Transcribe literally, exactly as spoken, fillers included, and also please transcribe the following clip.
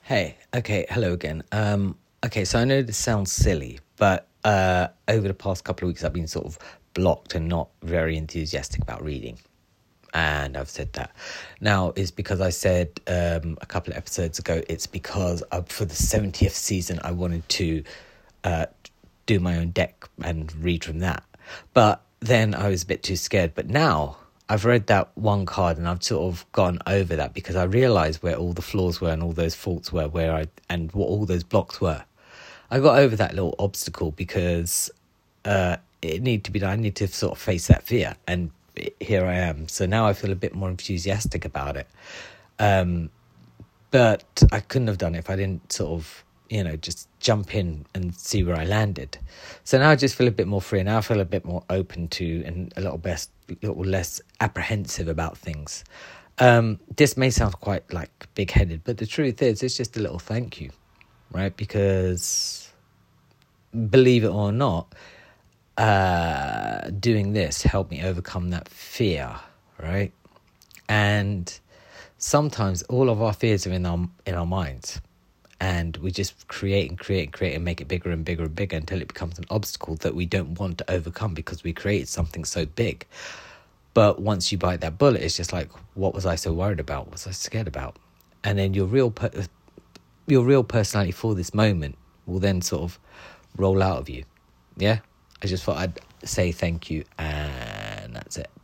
Hey, okay, hello again. Um, okay, so I know this sounds silly, but uh, over the past couple of weeks, I've been sort of blocked and not very enthusiastic about reading. And I've said that. Now, it's because I said um, a couple of episodes ago, it's because uh, for the seventieth season, I wanted to uh, do my own deck and read from that. But then I was a bit too scared. But now I've read that one card and I've sort of gone over that because I realised where all the flaws were and all those faults were, where I and what all those blocks were. I got over that little obstacle because uh, it needed to be done. I need to sort of face that fear, and here I am. So now I feel a bit more enthusiastic about it. Um, but I couldn't have done it if I didn't sort of, you know, just jump in and see where I landed. So now I just feel a bit more free. Now I feel a bit more open to and a little best, little less apprehensive about things. Um, this may sound quite like big-headed, but the truth is, it's just a little thank you, right? Because believe it or not, uh, doing this helped me overcome that fear, right? And sometimes all of our fears are in our in our minds. And we just create and create and create and make it bigger and bigger and bigger until it becomes an obstacle that we don't want to overcome because we created something so big. But once you bite that bullet, it's just like, what was I so worried about? What was I scared about? And then your real per- your real personality for this moment will then sort of roll out of you. Yeah? I just thought I'd say thank you, and that's it.